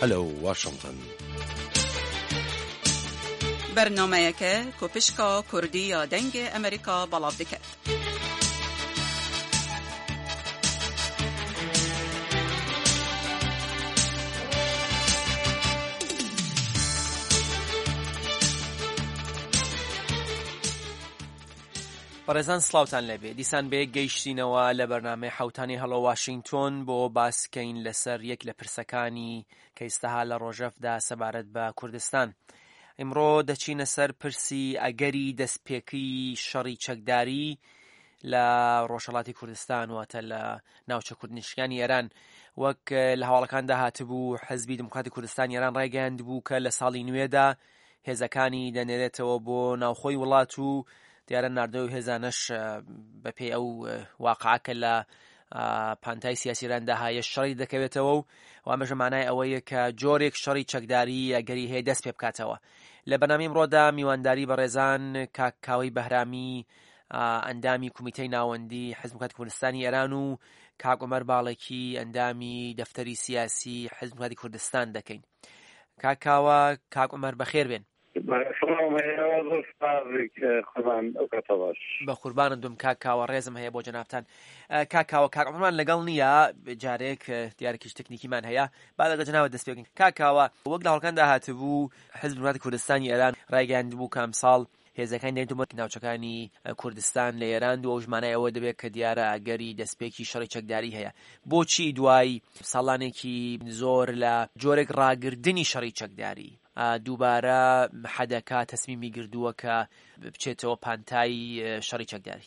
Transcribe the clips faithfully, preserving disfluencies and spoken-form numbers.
هەلو واشنگتن. برنامه‌یەکە کوپشکا کوردی یا دنگ ئەمریکا بەڵاو دەکات. بەڕێزان سڵاوتان لەبێ. دیسان بێ گەیشتینەوە لە بەرنامەی حوتانی هەڵۆ واشنگتن بۆ باسکەین لەسەر یەک لە پرسەکانی کە ئێستاها لە ڕۆژەفدا سەبارەت بە کوردستان. ئیمڕۆ دەچینە سەر پرسی ئەگەری دەستپێکی شەڕی چەکداری لە ڕۆژهەڵاتی کوردستان واتە لە ناوچە کوردنشتیانی ئێران. وەک لە هەواڵەکاندا هاتبوو حەزبی دموکراتی کوردستان ئێران ڕایگەیاند بوو کە لە ساڵی نوێدا هێزەکانی دەنێرێتەوە بۆ ناوخۆی وڵات و دیارە ناردەوەی هێزانەش بەپێی ئەو واقعەکە لە پانتای سیاسی ئێراندا هەیە شەڕی دەکەوێتەوە و ئەمەش مانای ئەوەیە کە جۆرێک شەڕی چەکداری ئەگەری هەیە دەست پێ بکاتەوە. لە بەرنامەی ئیمڕۆدا میوانداری بە ڕێزان کاک کاوەی بەهرامی ئەندامی کومیتەی ناوەندی حزب دموکراتی کوردستانی ئێران و کاک عومەر باڵێکی ئەندامی دەفتەری سیاسی حزب دموکراتی کوردستان دەکەین. کاک کاوە کاک عومەر بەخێر بێن. بە قوربانت دوم کاک کاوە ڕێزم هەیە بۆ جەنابتان. کاک کاوە کاک عومەرمان لەگەڵ نییە جارێک دیارێکیش تەکنیکیمان هەیە با لەگەڵ جەنابە دەست پێ بکەین. کاک کاوە وەک لە هەوڵەکاندا هاتبوو حزب دموکراتی کوردستانی ئێران ڕایگەیاند بوو کە ئەمساڵ هێزەکانی دەرێتەوە ناوچەکانی کوردستان لە ئێران و ئەو ژمانای ئەوە دەبێت کە دیارە ئەگەری دەستپێکی شەڕی چەکداری هەیە. بۆچی دوای ساڵانێکی زۆر لە جۆرێک ڕاگردنی شەڕی چەکداری دووبارە حەدەکە تەسمیمی گردووە کە بچێتەوە پانتای شەڕی چەکداری؟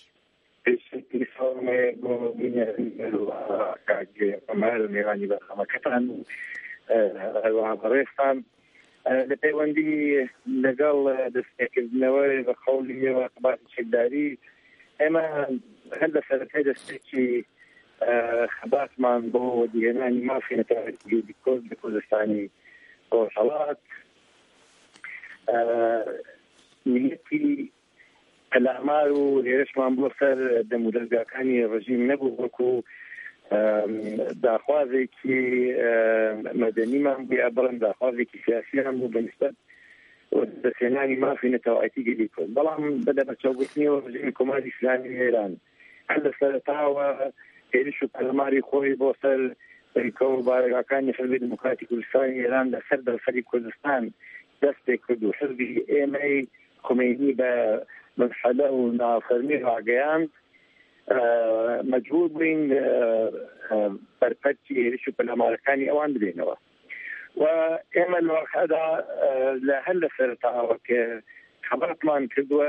لە پەیوەندی لەگەڵ دەستپێکردنەوەی بە خەوڵیەوە باسی چەکداری ئێمە هەر لە سەرەتای دەستپێکی خەباتمان بۆ دیهێنانی مافی نەتەوەیەتی کورد لە کوردستانی ڕۆژهەڵات نیەتی پەلامار و هێرشمان بۆ سەر دەمودەرگاکانی ڕژیم نەبوو وەکو داخوازێکی مەدەنیمان بووە بەڵام داخوازێکی سیاسیمان بوو بەنسبەت دەستهێنانی مافی نەتەوایەتی گەلی کورد. بەڵام بەدە بەچاوگرتنیەوە ڕژیمی کۆماری ئیسلامی ئێران هەر لە سەرەتاوە هێرش و پەلاماری خۆی بۆ سەر بریکە و بارگاکانی حزبی دموکراتی کوردستانی ئێران لەسەر دەرفەری کوردستان دەست پێ کرد و حزبی ئێمەی خمینی بە منحەدە و نافەرمی ڕاگەیاند مەجبور بووین بەرپەرچی هێرش و پەلامارەکانی ئەوان بدەینەوە و ئێمە لە واقعەدا لە هەر لە سەرەتاوە کە خەباتمان کردووە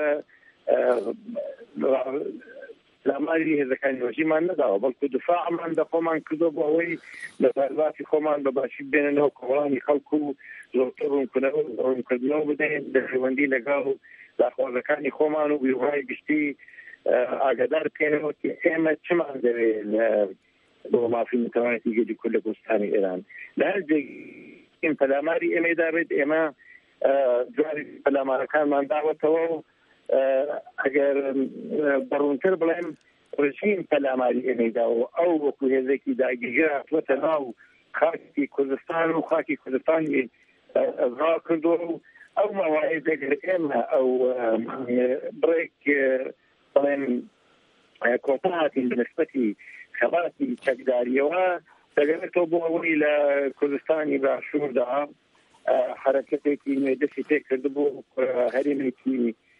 پەلاماری هێزەکانی ڕژیمان نەداوە بەڵکو دفاعمان لە خۆمان کردو بۆ ئەوەی لە پەرواتی خۆمان بە باشی بێننەوە کۆڵانی خەڵکو و زۆرتر ڕوونکردنەوە بدەین لە پەیوەندی لەگەڵ داخوازەکانی خۆمان و بیرۆهای گشتی ئاگادار بکەینەوە کە ئێمە چمان دەوێت بۆ مافی نەتەوایەتی گەلی کورد لە کوردستانی ئێران لە هەر جێگەی پەلاماری ئێمە دابێت ئێمە جواری پەلامارەکانمان داوەتەوە و ئەگەر بەڕوونتر بڵێم ڕژیم پەلاماری ئێمەدا و ئەو وەکو هێزێکی داگیرگە هاتووەتە ناو خاکی کوردستان و خاکی کوردستانی ئەزرا کردووە و ئەو مەواعید ئەگەر ئێمە ئەو بڕێک بڵێن کۆتاهاتین بەنسبەتی خەباتی چەکداریەوە دەگەوێتەوە بۆ ئەوەی لە کوردستانی باشووردا حرەکەتێکی نوێدەستی پێ کردبوو هەرێمێکی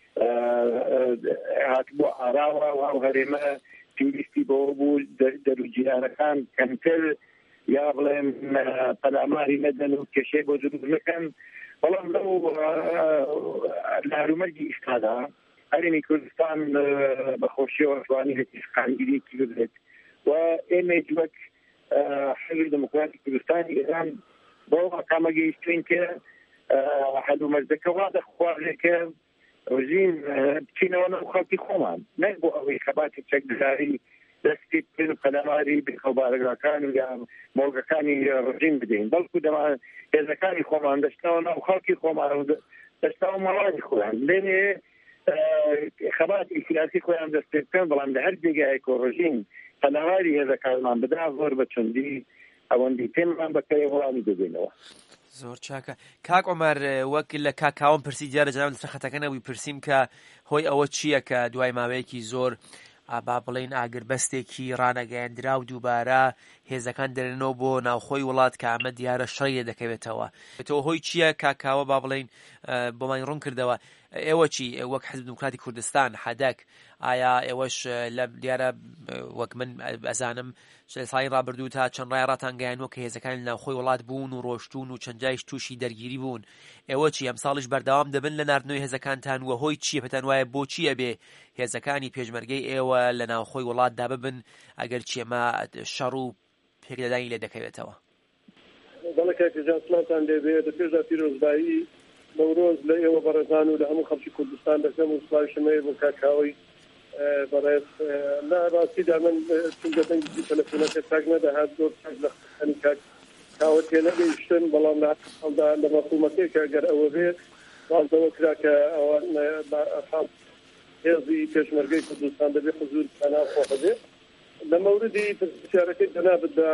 هاتبوو ئاراوە و ئەو هەرێمە پێویستی بەوە بوو دەروجیرانەکان کەمتر یا بڵێن پەلاماری نەدەن و کێشەی بۆ دروست نەکەن. بەڵام لەو لارومەرگی ئیستادا هەرێمی کوردستان بەخۆشیەوە توانی هەتی سقانگیریەکی بدرێت و ئێمە وەک حزب دموکراتی کوردستانی ئێران بۆ مەقامە گەیشتوین کە هەلومەرجەکە وا دەخوازێت کە ڕژیم بچینەوە ناو خەڵکی خۆمان نەک بۆ ئەوەی خەباتی چەکداری دەستی پێ پەلاماری بخەوبارەگاکان و یا مۆڵگەکانی ڕژیم بدەین بەڵکو دەمان هێزەکانی خۆمان دەشتەوە ناو خەڵکی خۆمان دەشتەوە مەڵانی خۆیان لێنێ خەباتی سیاسی خۆیان دەست پێ بکەن بەڵام لە هەر جێگایەک و ڕژیم پەلاماری هێزەکانمان بدرا زۆر بە چەندی ئەوەندی پێمان بەکەی وەڵامی دەدەینەوە. زۆر چاکە. کاک عومەر وەک لە کاکاوم پرسی دیارە جەناب لەسەر خەتەکەنەوەی پرسیم کە هۆی ئەوە چییە کە دوای ماوەیەکی زۆر با بڵێن ئاگربەستێکی ڕانەگەیاندرا و دووبارە هێزەکان دەرێنەوە بۆ ناوخۆی وڵات کە ئەمە دیارە شەڕی دەکەوێتەوە. تۆ هۆی چییە کاکاوە با بڵێن بۆمان ڕوون کردەوە؟ ئێوە چی وەک حزب دموکراتی کوردستان حەدەک ئایا ئێوەش لە دیارە وەک من ئەزانم ساڵی ڕابردوو تا چەند ڕای ڕاتان گەیاندووە کە هێزەکان لە ناوخۆی وڵات بوون و ڕۆشتون و چەند جایش تووشی دەرگیری بوون. ئێوە چی ئەم ساڵیش بەردەوام دەبن لە ناردنەوەی هێزەکانتان وە هۆی چییە پێتان وایە بۆچی ئەبێ هێزەکانی پێشمەرگەی ئێوە لە ناوخۆی وڵاتدا ببن ئەگەر چێمە شەڕ و پێکدادانی لێ دەکەوێتەوە؟ بەڵێ کاکەجان سڵاتان لێبێت. پێشدا پیرۆزبایی نەورۆز لە ئێوە بەڕێزان و لە هەموو خەڵکی کوردستان دەکەم و سڵاوی شەمەیە بۆ کاکاوی بەڕێز. لە ڕاستیدا من چونکە دەنگی تەلەفۆنەکە چاک نەدەهات زۆر چاک لە خەنی کاکاوە تێنەگەیشتن، بەڵام لە حەڵدا لە مەفهومەکەی کە ئەگەر ئەوە بێت بازەوە کرا کە ئەوە هێزی پێشمەرگەی کوردستان دەبێت حزور ناوخۆ بێت. لە مەوردی پرسیارەکەی جەنابەتدا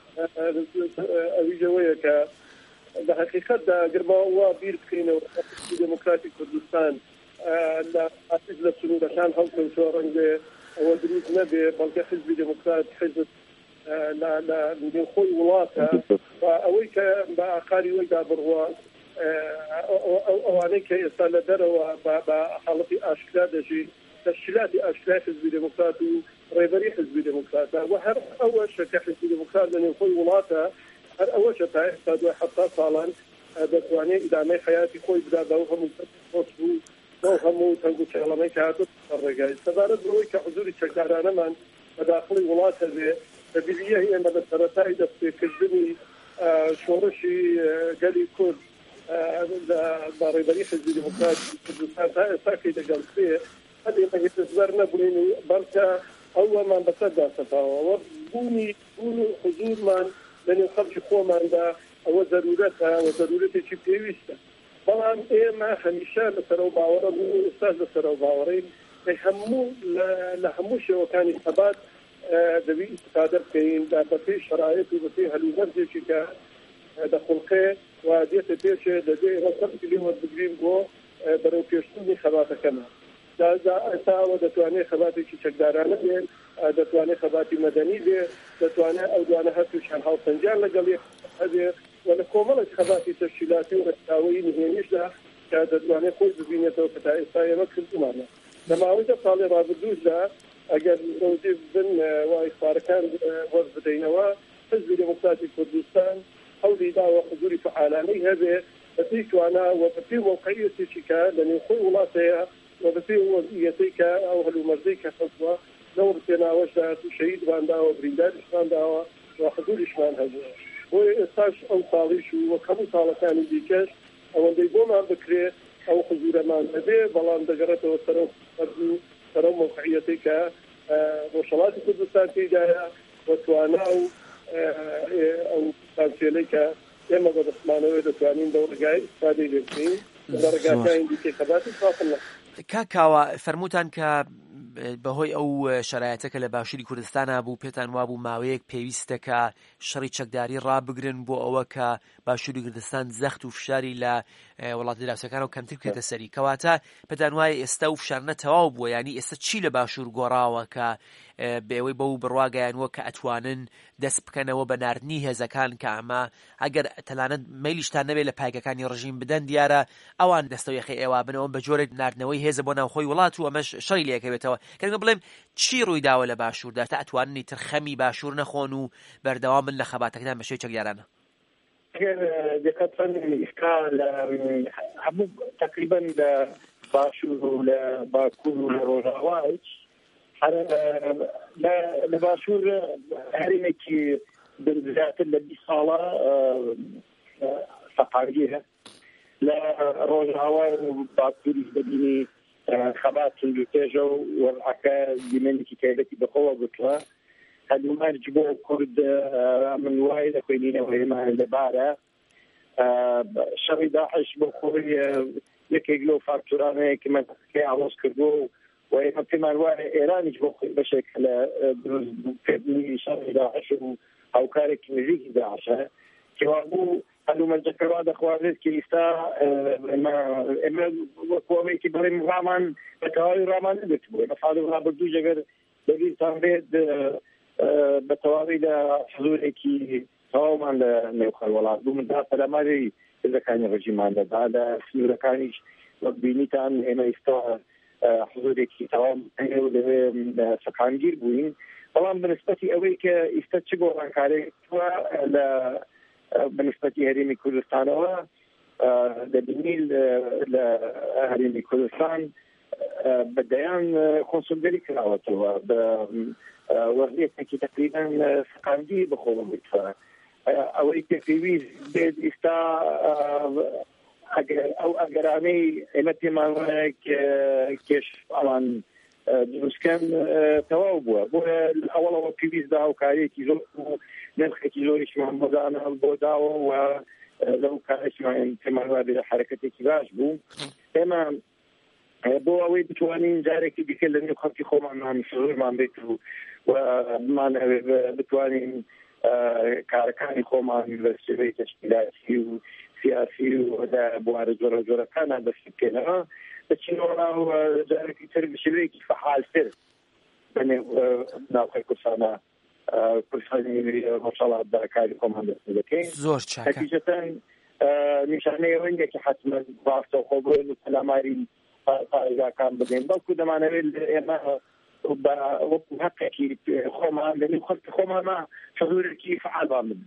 ئەویژەوەیە کە لە حقیقەتدا گرماوە بیر بکەینەوە دموکراتی کوردستان لە ئاسیز لە سنوورەکان هەڵکەوتووە ڕەنگە ئەوە دروست نەبێ، بەڵکە حزبی دموکرات حزب لە خۆی وڵاتە ئەوەی کە بە ئاقاری وەیدا بڕوە ئەوانەی کە ئێستا لە دەرەوە بە حاڵەتی ئاشکرا دەژی تشکیلاتی ئاشکرای حزبی دموکرات و ڕێبەری حزبی دموکراتە و هەر ئەوە شەکە حزبی دموکرات لە نێو خۆی وڵاتە هەر ئەوە شە تا ئێستا دوای حەفتا ساڵان دەتوانێت ئیدامەی حیاتی خۆی بدا بەو هەموو پۆست بوو بەو هەموو تەنگ و چێڵەمەی کە هاتووە ڕێگای سەبارەت بەوەی کە حزوری چەکدارانەمان بەداخڵی وڵات هەبێ بەبیلیە ئێمە بە سەرەتای دەستپێکردنی شۆڕشی گەلی کورد بە ڕێبەری حزبی دموکرات کوردستان تا ئێستا کەی دەگەڵ پێ هەر ئێمە هێتزبەر نەبووین و بەڵکە ئەوەمان بەسەردا سەپاوە بوونی بوون و حزورمان لە نێو خەڵکی خۆماندا ئەوە ضرورەتە و ضرورەتێکی پێویستە. بەڵام ئێمە هەمیشە لەسەرەوە باوەڕە بوو و ئێستاش لەسەرەوە باوەڕین هەموو لە هەموو شێوەکانی سەبات دەبی ئیستفادە بکەین بە پێی شەرایەت و بە پێی هەلوبەرزێکی کە دەخڵقێ و دێتە پێشێ دەبێ ئێمە سەرکی لێوە بگرین بۆ بەرەو پێشتنی خەباتەکەمان. ئێستاوە دەتوانێت خەباتێکی چەکدارانە بێن، دەتوانێت خەباتی مەدەنی بێ، دەتوانێت ئەو دوانە هەرتووشیان هاوسەنجان لەگەڵ هەبێ و لە کۆمەڵێک خەباتی تەشکیلاتی و ڕێکخراوەیی نهێنیشدا کە دەتوانێت خۆی ببینێتەوە کە تا ئێستا ئێمە کردومانە. لە ماوەی دە ساڵی ڕابردووشدا ئەگەر ڕۆژێ بن وای خوارەکان وەرز بدەینەوە حزبی دموکراتی کوردستان هەوڵی داوە حزوری فعالانەی هەبێ بە پێی توانە و بە پێی موقعیەتێکی کە لە نێو خۆی وڵاتەیە و بە پێی وەزعیەتەی کە ئەو هەلومەرزەی کە خەڵکووە لەو بتێناوەشدا تو شەهیدمان داوە، برینداریشمان داوە و حزوریشمان هەبووە. بۆیە ئێستاش ئەو ساڵیش و وەک هەموو ساڵەکانی دیکەش ئەوەندەی بۆمان بکرێت ئەو حزورەمان هەبێ، بەڵام دەگەڕێتەوە سەرەو فەرزوو سەرەو موقعیەتەی کە ڕۆژهەڵاتی کوردستان تێدایە و توانا و ئەو تانسێلەی کە ئێمە بەدەستمانەوەی دەتوانین بەو ڕێگای ئیستفادەی لێ بکەین لە ڕێگاکانی دیکەی خەباتی خاصن نە. کاکاوە فەرمووتان کە بەهۆی ئەو شەرایەتەکە لە باشووری کوردستانە بوو پێتان وابوو ماوەیەک پێویستە کە شەڕی چەکداری ڕابگرن بۆ ئەوە کە باشووری کوردستان زەخت و فشاری لە وڵاتی دراوسەکانەوە کەمتر بکرێتە سەری. کەواتە پێتان وایە ئێستا و فشارنە تەواو بووە، ینی ئێستا چی لە باشوور گۆڕاوە کە بێوەی بەو بڕواگەیانوە کە ئەتوانن دەست بکەنەوە بە ناردنی هێزەکان کە ئەمە ئەگەر تەلانەت مەیلیشتان نەبێت لە پایگەکانی ڕژیم بدەن دیارە ئەوان دەستەوە یەخی ئێوە بنەوە بە جۆرێک ناردنەوەی هێزە بۆ ناوخۆی وڵات و ئەمەش شەڕی لێکەوێتەوە. کەنگە بڵێم چی ڕووی داوە لە باشووردا تا ئەتواننی ترخەمی باشوور نەخۆن و بەردەوام بن لە خەباتەکەدان بە شێوەی چەکدارانە؟ دقیقاً إشكال هەموو تقریبا لە باشوور و لە باکوور و لە ڕۆژاواج لە باشوور هەرێمێکی زیاتر لە بیست ساڵە سەپاریە، لە ڕۆژاوا و باکووریش دەبینی خەبات سندوتێژە و وەڵعەکە دیمەنێکی تایبەتی بەخۆوە بکوە. هەلومەرج بۆ کورد من وای دەخوێنینەوە ئێمە لەبارە شەڕی داعش بۆ خۆی یەکێک لەو فاکتورانەیە کە مەسەکەی ئاڵۆز کردووە و ئێمە پێمان وایە ئێرانیش بۆ خۆی بەشێک لە دروستکردنی شەڕی داعش و هاوکارێکی نزیکی داعشە کەوا بوو هەلومەرجەکەوا دەخوازێت کە ئێستا ئێمە وەکوەوەیەکی بڵێم ڕامان بە تەواوی ڕامان نەدەتبووە لە ساڵی ڕابردوو جەگەر دەبیرتان بێت بە تەواوی لە حزورێکی تەواومان لە نێوخەڵ وڵات بوو من دا پەلاماری هێزەکانی ڕژیمان دەدا لە سنوورەکانیش وەک بینیتان ئێمە ئێستا حزورێکی تەواو لەوێ سەقامگیر بووین بەڵام بنسبەتی ئەوەی کە ئێستا چ گۆڕانکاریەوە لە بنسبەتی هەرێمی کوردستانەوە دەبینی لە هەرێمی کوردستان بەدەیان کۆنسولگەری کراوەتەوە بە وەزعێکی تقریبا سەقامگیر بخۆوە بێتە ئەوەی کە پێویست بێت ئێستا ئەو ئەگەرانەی ئێمە پێمان وایە کێش ئەوان دروستکەن تەواو بووە بۆ ئەوڵەوە پێویستدا هاوکاریەکی زۆر و نرخێکی زۆریشمان بۆدانە بۆ داوە و لەو کارێکمان پێمان وابێ لە حرەکەتێکی باش بوو ئێمە بۆ ئەوەی بتوانین جارێکی دیکە لە نێو خەڵکی خۆمانمان سەزۆرمان بێت و بمان بتوانین کارەکانی خۆمان لە شێوەی تەشکیلاتی و سیاسی و بوارە جۆرە جۆرەکانان دەست بکەنەوە بچینەوە جارێکی تر بشێوەیەکی فعالتر بەنێو ناوخەی کوردستانە کوردستانی ماشاءالله داکاری خۆمان دەست دەکەین زۆر چاکە نەتیجەتەن نیشانەی ئەوەیە کە حتمما ڕاستەوخۆ بڕۆین و پەلاماری پارێزاکان بدەین بەڵکو دەمانەوێت ئێمە وەکو حەقێکی خۆمان لە نێو خەڵکی خۆمانە حضورێکی فعالمان بدەین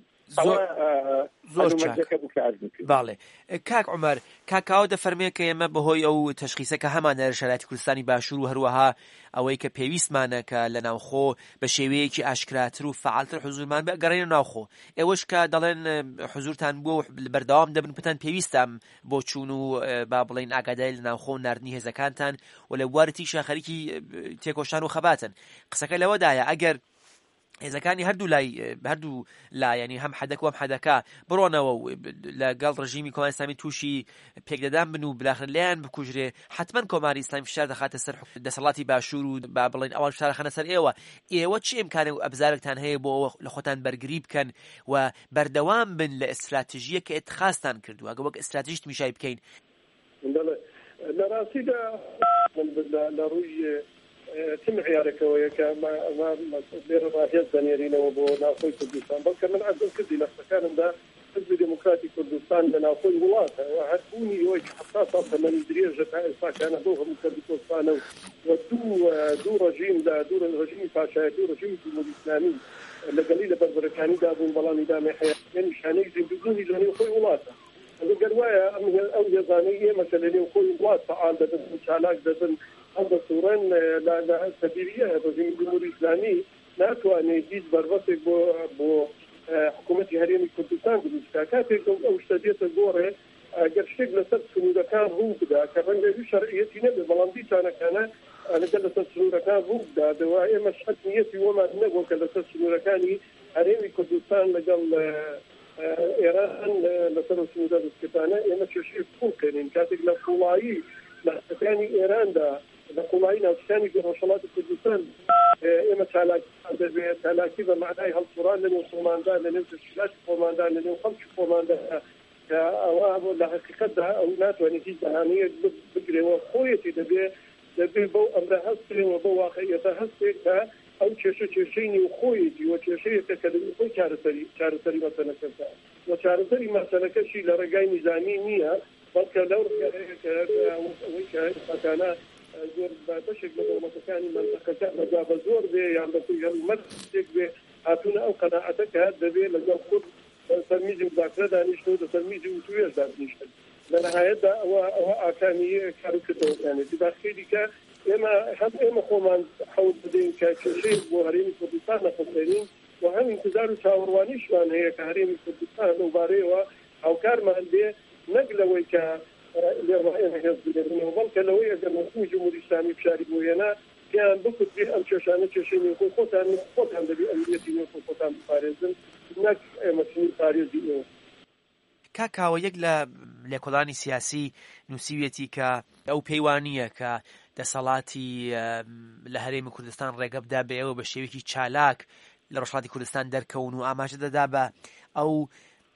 زۆر چاکە باڵێ کاک عومەر کاکاو دەفەرمێ کە ئێمە بەهۆی ئەو تەشخیسەکە هەمان لە شارەتی کوردستانی باشوور و هەروەها ئەوەی کە پێویستمانە کە لە ناوخۆ بە شێوەیەکی ئاشکراتر و فعالتر حضورمان بگەڕێنە ناوخۆ ئێوەش کە دەڵێن حضورتان بووە بەردەوام دەبن پتان پێویستم بۆ چوون و با بڵێن ئاگادای لە ناوخۆ و ناردنی هێزەکانتان و لە بوارەتی شاخەریکی تێکۆشان و خەباتن قسەکە لەوەدایە ئەگەر هێزەکانی هەردوو لای هەردوو لا ینی هەم حەدەک و هەم حەدەکە بڕۆنەوە و لەگەڵ ڕژیمی کۆماری ئیسلامی تووشی پێکدەدان بن و بلاخر لایەن بکوژرێ حتمما کۆماری ئیسلامی فشار دەخاتە سەر دەسەڵاتی باشوور و با بڵێن ئەوان فشار خەنە سەر ئێوە ئێوە چی ئیمکانە و ئەبزارێکتان هەیە بۆ ئەوە لە خۆتان بەرگری بکەن و بەردەوام بن لە ئستراتیژیە کە ئێتخاستان کردووە ئەگە وەک ئستراتیژیت میشای بکەین لە ڕاستیدا لە ڕووی تم عیارەکەوەیە کە لێرە ڕاهێز دەنێرینەوە بۆ ناوخۆی کوردستان بەڵکە من عەزم کردی لە قسەکانمدا حزبی دموکراتی کوردستان لە ناوخۆی وڵاتە و هەربوونی ئەوەی حەفتا ساڵ تەمەنی درێژە تا ئێستا کانە بۆ هەموو کردی کوردستانە و دوو دوو ڕژیم دا دوو ڕژیمی پاشایەتی و ڕژیمی جمهوری ئیسلامی لەگەڵی لە بەربەرەکانیدا بوون بەڵام ئیدامەی حیاتی نیشانەی زیندوزنی لە نێو خۆی وڵاتە ئەگەر وایە ئەو هێزانەی ئێمە کە لە نێو خۆی وڵات فعال دەبن چالاک دەبن ئەم دەستوورەن لە سەبیریە ڕژیمی جمهوری ئیسلامی ناتوانێت هیچ بەربەسێک بۆ بۆ حکوومەتی هەرێمی کوردستان بنووسکا کاتێک ئەو شتە دێتە گۆڕێ ئەگەر شتێک لەسەر سنوورەکان ڕوو بدا کە ڕەنگە شەرعیەتی نەبێت بەڵام دیسانەکانە لەگەڵ لەسەر سنوورەکان ڕوو بدا دەوا ئێمە شەک نیەتی وەمان نەبوو کە لەسەر سنوورەکانی هەرێمی کوردستان لەگەڵ ئێران لەسەر سنوورە دەستکردانە ئێمە کێشەی بکەین کاتێک لە قوڵایی لە ناوچەکانی ئێراندا لە قوڵایی ناوچەکانی گەڕۆشەڵاتی کوردستان ئێمە چالاکی دەبێت چالاکی بە معنای هەڵسوڕان لە نێو خۆماندا لە نێو تەشکیلاتی خۆماندا لە نێو خەڵکی خۆماندا کە ئەوە لە حقیقەتدا ئەو ناتوانێت هیچ بەهانەیەک بگرێەوە خۆیەتی دەبێت دەبێت بەو ئەمرە هەستێەوە بە واقعیەتە هەستێک کە ئەو کێشە کێشەی نێو خۆیەتی وە کێشەیەکە کە لەنێو خۆی چارەسەری چارەسەری مەسەلەکەدا وە چارەسەری مەسەلەکەشی لە ڕێگای نیزامی نییە بەڵکە لەو ئەوەی کە ئێستاکانە زۆر بەشێک لە دەوڵەتەکانی مەنطقەکە لەجا بە زۆر بێ یان بەسوی هەڵمەرجێک بێ هاتوونە ئەو قەناعەتە کە دەبێت لەگەڵ خود سەرمیزی مذاکرە دانیشتن و سەرمیزی وتوێژ دانیشتن لە نهایەتدا ئەوە ئەوە ئاکانی کاروکردەوەکانێتی داخلی کە ئێمە هەم ئێمە خۆمان حەوت بدەین کە کێشەی بۆ هەرێمی کوردستان نەخستێنین و هەم انتظار و چاوەڕوانیشمان هەیە کە هەرێمی کوردستان لەوبارەیەوە هاوکارمان بێ نەک لەوەی کە لێڕایەنە هێز بدەبنەوە بەڵکە لەوەی ئەگەر مەفهومی جمهوری ئیسلامی فشاری بۆ هێنا پێیان بکوترێ ئەم کێشانە کێشەی نێو خۆی خۆتان خۆتان دەبێت ئەمنیەتی نێو خۆی خۆتان بپارێزن نەک ئێمە چنین پارێزی ئێوە کاکاوە یەک لە لێکۆڵانی سیاسی نووسیوێتی کە ئەو پەیوانیە کە دەسەڵاتی لە هەرێمی کوردستان ڕێگەبدا بە ئێوە بە شێوەیەکی چالاک لە ڕۆژهەڵاتی کوردستان دەرکەون و ئاماژە دەدا بە ئەو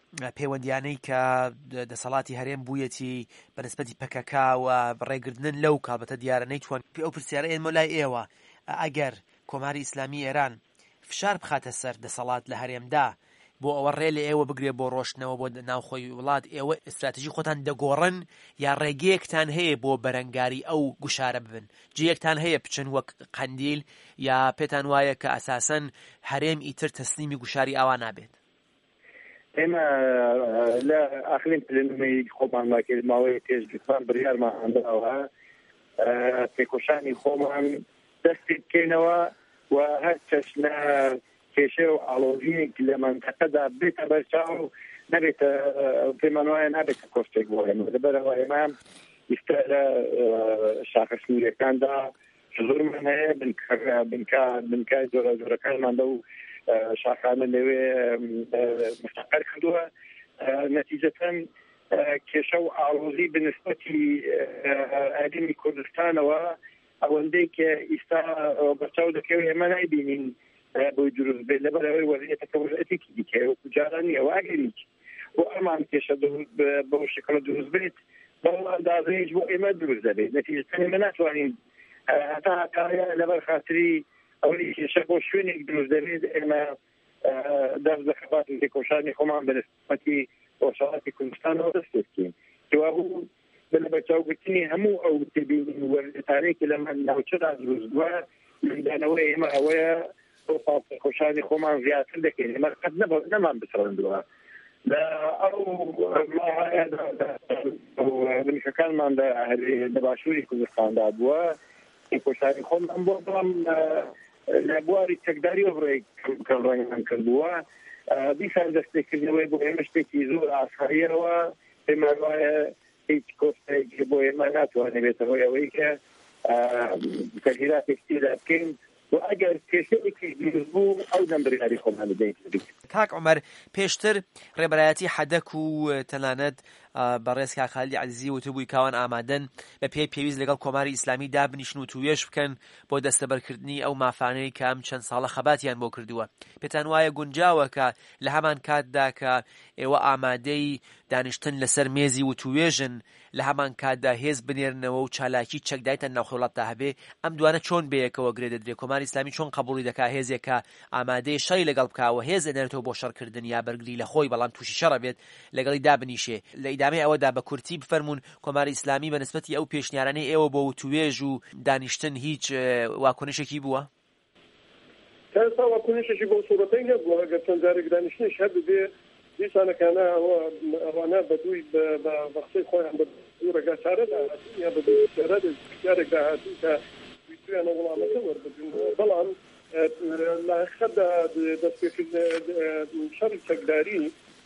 پەیوەندیانەی کە دەسەڵاتی هەرێم بوویەتی بەنسبەتی پەکەکا و ڕێگرتنن لەو کابەتە دیارە نەیتوان ئەو پرسیارە ئێمە لای ئێوە ئەگەر کۆماری ئیسلامی ئێران فشار بخاتە سەر دەسەڵات لە هەرێمدا بۆ ئەوە ڕێ لە ئێوە بگرێ بۆ ڕۆشتنەوە بۆ ناوخۆی وڵات، ئێوە ئستراتیژی خۆتان دەگۆڕن یا ڕێگەیەکتان هەیە بۆ بەرەنگاری ئەو گوشارە ببن؟ جێیەکتان هەیە بچن وەک قەندیل یا پێتان وایە کە ئەساسەن هەرێم ئیتر تەسلیمی گوشاری ئاوا نابێت؟ ئێمە لە ئاخرین پلەنمەی خۆمان ماکرد ماوەی پێش دوان بڕیارمان هەنداوە پێکۆشانی خۆمان دەستی بکەینەوە و هەر چەشنە کێشە و ئاڵۆژیەک لە منتەقەدا بێتە بەرچاو نەبێتە پێمان وایە نابێتە کۆشتێک بۆ ئێمە لەبەرەوە ئێمە ئێستا لە شاخە سنوورەکاندا زۆرمان هەیە بنکای زۆرە زۆرەکانماندا و شاخانە لەوێ مستەقەر کردووە نەتیجەتەن کێشە و ئاڵۆزی بنسبەتی هەرێمی کوردستانەوە ئەوەندەی کە ئێستا بەرچاو دەکەوێت ئێمە نایبینین بۆی دروست بێت لەبەرەوەی وەزعیەتەکە وەزعیەتێکی دیکە وەکو جارانی ئەوە ئەگەریک بۆ ئەمان کێشە بەو شکڵە دروست بێت بەڵام ئەندازەیەک بۆ ئێمە دروست دەبێت نەتیجەتەن ئێمە ناتوانین هەتا هەتایە لەبەر خاتری ئەوەی کێشە بۆ شوێنێک دروست دەبێت ئێمە دەست لە خەباتی تێکۆشانی خۆمان بەنسبەتی ڕۆژهەڵاتی کوردستانەوە دەست پێ بوو بە بەرچاوگرتنی هەموو ئەو تێبینی وەرزەتانەیەکی لە ناوچەدا دروست بووە لەدانەوەی ئێمە ئەوەیە ئەو تێکۆشانی خۆمان زیاتر دەکەین ئێمە قەت نەمان بسڕندووە لە ئەو بنکەکانمان لە باشووری کوردستاندا بووە تێکۆشانی خۆمان بۆ بڵام لە بواری تەکداری ئەوڕێک کەم ڕەنگمان کردووە دیسان دەستێکردنەوەی بۆ ئێمە شتێکی زۆر ئاساییەوە پێمان وایە هیچ کۆستێک بۆ ئێمە ناتوانێت بێتەوەی ئەوەی کە تەغییراتێک تێدا بکەین و ئەگەر کێشەیەکی دروست بوو ئەو دەمبریاری خۆمان بدەین. کاک عومەر پێشتر ڕێبەرایەتی حەدەک و تەنانەت بەڕێز کاک خالیدی عەزیزی وتبووی کاوان ئامادەن بە پێی پێویست لەگەڵ کۆماری ئیسلامی دابنیشن و توێژ بکەن بۆ دەستەبەرکردنی ئەو مافانەی کە ئەم چەند ساڵە خەباتیان بۆ کردووە. پێتان وایە گونجاوە کە لە هەمان کاتدا کە ئێوە ئامادەی دانیشتن لەسەر مێزی و توێژن لە هەمان کاتدا هێز بنێرنەوە و چالاکی چەکدایتە ناوخۆڵەتدا هەبێ ئەم دوانە چۆن بەیەکەوە گرێ دەدرێت؟ کۆماری ئیسلامی چۆن قبوڵی دەکا هێزێکە ئامادەی شەڕی لەگەڵ بکاوە هێز ئەنێرێتەوە بۆ شەڕکردن یا بەرگری لە خۆی بەڵام تووشی شەڕە بێت لەگەڵی دابنیشێ؟ لە ئیدامەی ئەوەدا بە کورتی بفەرمونون کۆماری ئیسلامی بەنسبەتی ئەو پێشنیارانەی ئێوە بۆ توێژ و دانیشتن هیچ واکۆنشێکی بووە؟ تا ئێستا واکۆنشێکی بۆ سوورەتەی نەبووە. ئەگەر چەند جارێک دانیشتنیش هەبێ دیسانەکانە ئەوانە بەدووی بە بەخسەی خۆیان بەدوو ڕێگا چارەدا یا بەدوو جارێکدا هاتوو کە ویستویانە وەڵامەکە وەربگرن بەڵام لە خەتدا دەستپێکردن شەڕی چەکداری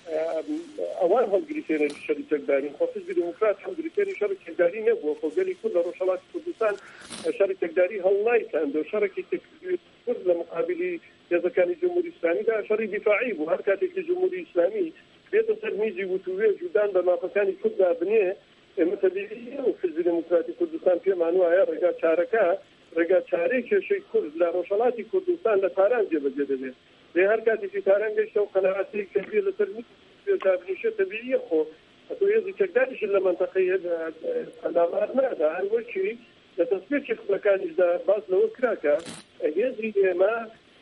ئەوان هەڵگریتێنە شەڕی چەکداری خۆ حیزبی دموکرات هەڵگریتێنی شەڕی چەکداری نەبووە خۆ گەلی کورد لە ڕۆژهەڵاتی کوردستان شەڕی چەکداری هەڵنایتاند و شەڕێکی کورد لە مقابلی هێزەکانی جمهوری ئیسلامیدا شەڕی دیفاعی بوو. هەر کاتێکی جمهوری ئیسلامی بێتە سەر میزی وتوێژ و دان بە مافەکانی کورددا بنێ ئێمە تەبیعیە و حیزبی دموکراتی کوردستان پێمان وایە ڕێگا چارەکە ڕێگا چارەی کێشەی کورد لە ڕۆژهەڵاتی کوردستان لە تاران جێبەجێ دەبێت. لێ هەر کاتێکی تاران گەیشتە و قەناعەتی کە بێ لەسەر دابنیشە تەبیعیە خۆ ئەتۆ هێزی چەکداریش لە منتەقەی ئەندامار نادا هەر وەکی لە تەسبێکی خڵەکانیشدا باس لەوە کراکە هێزی ئێمە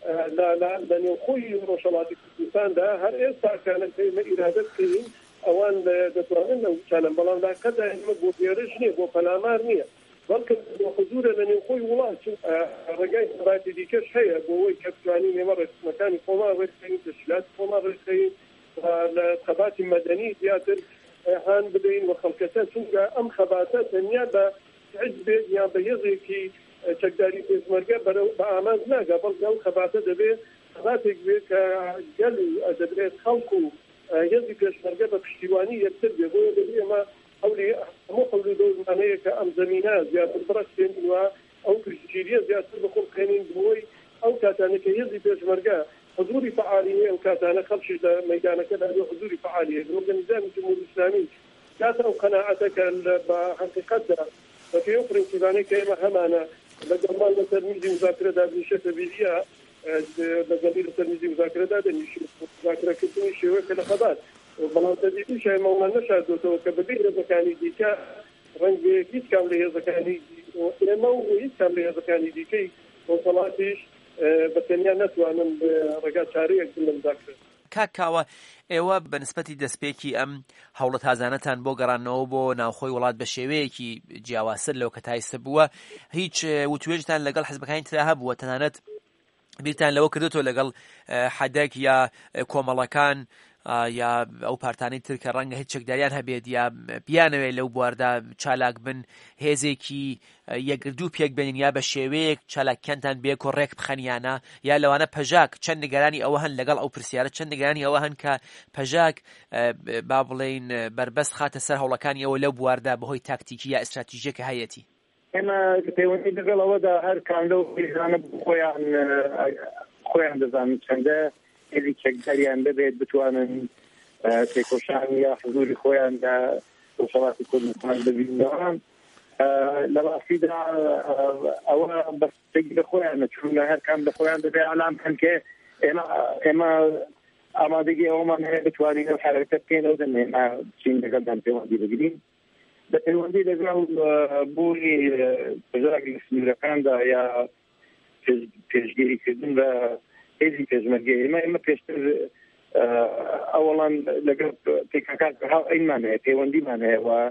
لە نێوخۆی ڕۆژهەڵاتی کوردستاندا هەر ئێستا کانەک ئێمە ئیرادە بکەین ئەوان دەتوانن لەو چالن بەڵام داکەدا ئێمە بۆ پێرش نییە بۆ پەلامار نییە بەڵکە بۆ حضورە لە نێوخۆی وڵات ڕێگای سەباتی دیکەش هەیە بۆ ئەوەی کە بتوانین ئێمە ڕێسمەکانی خۆمان ڕێکخەین تەشکیلاتی خۆمان ڕێکخەین لە خەباتی مەدەنی زیاتر هان بدەین و خەڵکەکە چونکە ئەم خەباتە تەنیا بە حیزبێک یان بە هێزێکی چەکداری پێشمەرگە بە ئامانج ناگا بەڵکە ئەو خەباتە دەبێت خەباتێک بێت کە گەل دەبرێت خەڵک و هێزی پێشمەرگە بە پشتیوانی یەکتر بێ بۆیە دەبێت ئێمە هەولی هەموو هەولی دەوزمانەیە کە ئەم زەمینە زیاتر بڕەستێن وە ئەو پشتگیریە زیاتر بەخۆم بکەنین بۆی ئەو کاتانە کە هێزی پێشمەرگە حضوری فعالیە ئەو کاتانە خەڵکیش لە مەیدانەکەدا حضوری فعالیە ئۆرگانیزانی جمهوری ئیسلامی کاتە ئەو قەناعەتە کە بە حەقیقەتدا بە پێی پرینسیپانەی کە ئێمە هەمانە لەگەڵمان لەسەر میزی مذاکرەدا بنیشە تەبیعیە لەگەڵی لەسەر میزی مذاکرەدا دەنیشێت مذاکرەکردنی شێوەیەکە لە خەبات بەڵام تەبیعی شایمەوان نەشاردوێتەوە کە بەبێ هێزەکانی دیکە ڕەنگە هیچ کام لە هێزەکانی ئێمە و هیچ کام لە هێزەکانی دیکەی کۆنسەڵاتیش بەتەنیا نەتوانن ڕێگا چارەیەک بنەمداکرێت. کاکاوە ئێوە بەنسبەتی دەستپێکی ئەم هەوڵە تازانەتان بۆ گەڕانەوە بۆ ناوخۆی وڵات بە شێوەیەکی جیاوازتر لەو کە تایسە بووە، هیچ وتوێژتان لەگەڵ حیزبەکانی ترا هەبووە؟ تەنانەت بیرتان لەوە کردوتەوە لەگەڵ حەدەک یا کۆمەڵەکان یا ئەو پارتانەی تر کە ڕەنگە هیچ چەکداریان هەبێت یا بیانەوێت لەو بواردا چالاک بن هێزێکی یەکگردوو پێک بێنین یا بە شێوەیەک چالاکیانتان بێک و ڕێک بخەنیانە، یا لەوانە پەژاک چەند نیگەرانی ئەوە هەن لەگەڵ ئەو پرسیارە چەند نیگەرانی ئەوە هەن کە پەژاک با بڵێن بربەست خاتە سەر هەوڵەکانی ئەوە لەو بواردا بەهۆی تاکتیکی یا ئستراتیژیەکە هەیەتی؟ ئێمە پەیوەندی لەگەڵ ئەوەدا هەر کاندە پیژانە خۆیان خۆیان دەزانن چەندە هێزی چەکداریان ببێت بتوانن تێکۆشان یا حضوری خۆیان لە وڵاتی کوردستان ببینەوە. لە ڕاستیدا ئەوە بەستێکی لە خۆیانە، چونکە هەر کام لە خۆیان دەبێت ئەلام بکەن کە ئێمە ئێمە ئامادەگی ئەومان هەیە بتوانین ئەو حرەکەت بکەینەوە دەمێنە چین لەگەڵدان پەیوەندی بگرین. بە پەیوەندی لەگەڵ بوونی پەژاکی سنوورەکاندا یا پێشگیریکردن بە هێزی پێشمەرگەی ئێمە ئێمە پێشتر ئەوەڵان لەگەڵ پێکەکان ئەیمان هەیە پەیوەندیمان هەیە و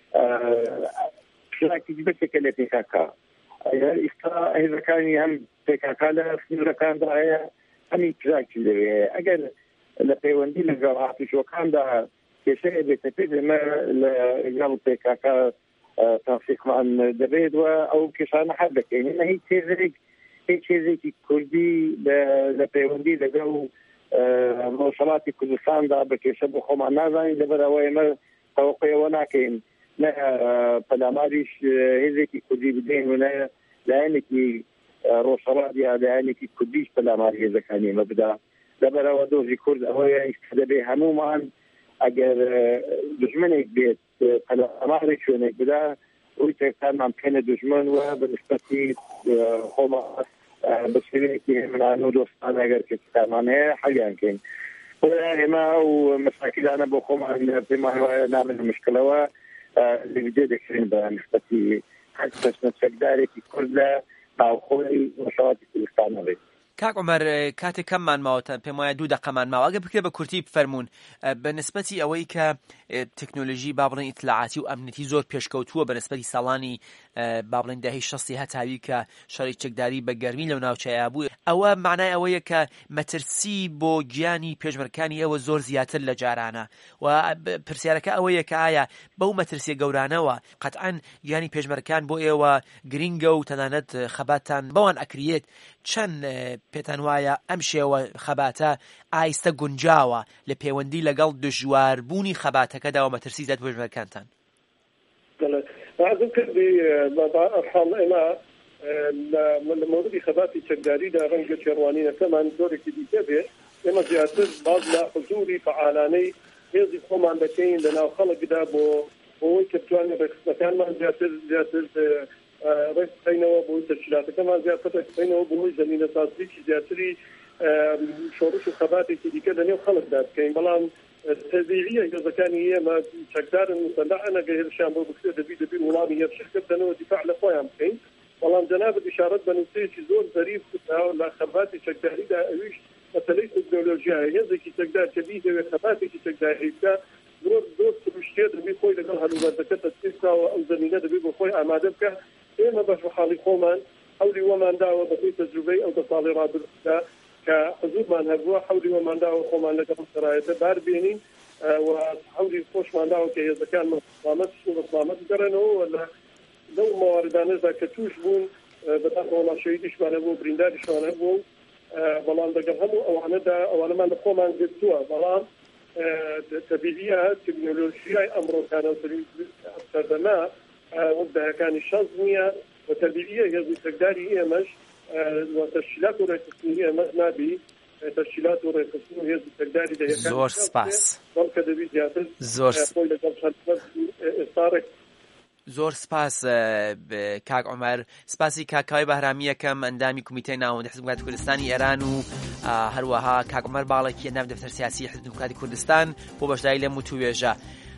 پێشاکی بەسێکە لە پێکەکە ئێستا هێزەکانی هەم پێکەکە لە سنوورەکاندا هەیە هەمی پێشاکی لەوێ هەیە. ئەگەر لە پەیوەندی لەگەڵ هاتوچۆکاندا کێشەیە بێتە پێ ئێمە لەگەڵ پێکەکە تاسیقمان دەبێت و ئەو کێشانە حەل دەکەین. ئێمە هیچ هێزێک هیچ هێزێکی کوردی لە پەیوەندی لەگەڵ مۆسەڵاتی کوردستاندا بە کێشە بۆ خۆمان نازانین، لەبەرەوە ئێمە تەوەقعەوە ناکەین نە پەلاماریش هێزێکی کوردی بدەین و نە لایەنێکی ڕۆژهەڵات یا لایەنێکی کوردیش پەلاماری هێزەکانی ئێمە بدا. لەبەرەوە دۆزی کورد ئەوەیە دەبێ هەمومان ئەگەر دژمنێک بێت پەلاماری شوێنێک بدا ئەوی تێکتانمان بکەنە دژمن و بەنسبەتی خۆمان بەشێوەیەکی هێمنان و دۆستان ئەگەر کێشەکانمان هەیە حەلیان کەین. ئێمە ئەو مەساکیلانە بۆ خۆمان پێمان وایە نامێنە مشکلەوە لێدێ دەکرێن بە نسبەتی هەر چەشنە چەکدارێکی کورد لە ناوخۆی وڵاتی کوردستانە بێت. کاک عومەر کاتێک کەممان ماوەتە پێم وایە دوو دەقەمان ماوە، ئەگە بکرێ بە کورتی بفەرمونون بە نسبەتی ئەوەی کە تەکنۆلۆژی با بڵێن ئیتلاعاتی و ئەمنیەتی زۆر پێشکەوتووە بە نسبەتی ساڵانی با بڵێن داهەی شەستی هەتاوی کە شەڕی چەکداری بە گەرمی لەو ناوچەیە بوو، ئەوە معنای ئەوەیە کە مەترسی بۆ گیانی پێشمەرگەکانی ئێوە زۆر زیاتر لە جارانە و پرسیارەکە ئەوەیە کە ئایا بەو مەترسیە گەورانەوە قەتعەن گیانی پێشمەرگەکان بۆ ئێوە گرینگە و تەنانەت خەباتان بەوان ئەکرێت چەند پێتان وایە ئەم شێوە خەباتە ئایستە گونجاوە لە پەیوەندی لەگەڵ دژواربوونی خەباتەکەدا و مەترسی زیاد پێشمەرگەکانتان؟ لازم کردی ئەرحام ئێمە لە مۆردی خەباتی چەکداریدا ڕەنگە چێڕوانینەکەمان زۆرێکی دیکە بێت ئێمە زیاتر باز لە حضوری فعالانەی هێزی خۆمان دەکەین لە ناو خەڵکدا بۆ بۆی کە بتوانین ڕێکخستنەکانمان زیاتر زیاتر ڕێک بخەینەوە بۆی تەشکیلاتەکەمان زیاتر ڕێک بخەینەوە بۆی زەمینە سازیی زیاتری شۆڕش و خەباتێکی دیکە لەنێو خەڵکدا بکەین. بەڵام تەبیعیە هێزەکانی ئێمە چەکدارن مسلحن ئەگەر هێرشیان بۆ بکرێت دەبی دەبی وڵامی یەکشکردنەوە دیفاع لە خۆیان بکەین. بەڵام جەنابەت ئیشارەت بە نووسەیەکی زۆر ظەریف لە خەباتی چەکداریدا ئەویش مەسەلەی تەکنۆلۆژیایە. هێزێکی چەکدار کە بیدەوێت خەباتێکی چەکداری بکە زۆر زۆر سروشتێ دەبی خۆی لەگەڵ هەلوبەردەکە تەسبیح بکەوە ئەو زەمینە دەبی بۆ خۆی ئامادە بکە. ئێمە بەش حاڵی خۆمان حولی وەمان داوە بەپێی تەجروبەی ئەو دە ساڵی ڕابردوودا کە حضورمان هەبووە حولی وەمان داوە خۆمان لەگەڵ شرایطە بار بێنین و حولی خۆشمان داوە کە هێزەکانمان سلامەت و سلامەت بگەڕێنەوە لە لەو مواردانەدا کە توش بوون بەتەنها وڵاتشەهیدیشمان بوو برینداریشمان بوو. بەڵام لەگەڵ هەموو ئەوانەدا ئەوانەمان لە خۆمان گرتووە. بەڵام تەبیعیە تەکنۆلۆژیای ئەمڕۆکانە سەردەما وەک داهەکانی شەڕ نییە و تەبیعیە هێزی چەکداری ئێمەش و تەشکیلات و ڕێکخستنی ئێمەش نابی تەشکیلات و ڕێکخستن و هێزی چەکداری داهەکان زۆر سپاس بەڵکە دەبی زیاتر زۆر خۆی لەگەڵ ئێستارێک زۆر سپاس کاک عومەر، سپاسی کاکاوی بەهرامی یەکەم ئەندامی کمیتەی ناوەندی حزب دموکراتی کوردستانی ئێران و هەروەها کاک عومەر باڵێکی ئەندامی دەفتەر سیاسی حزب دموکراتی کوردستان بۆ بەشداری لەم وتووێژە.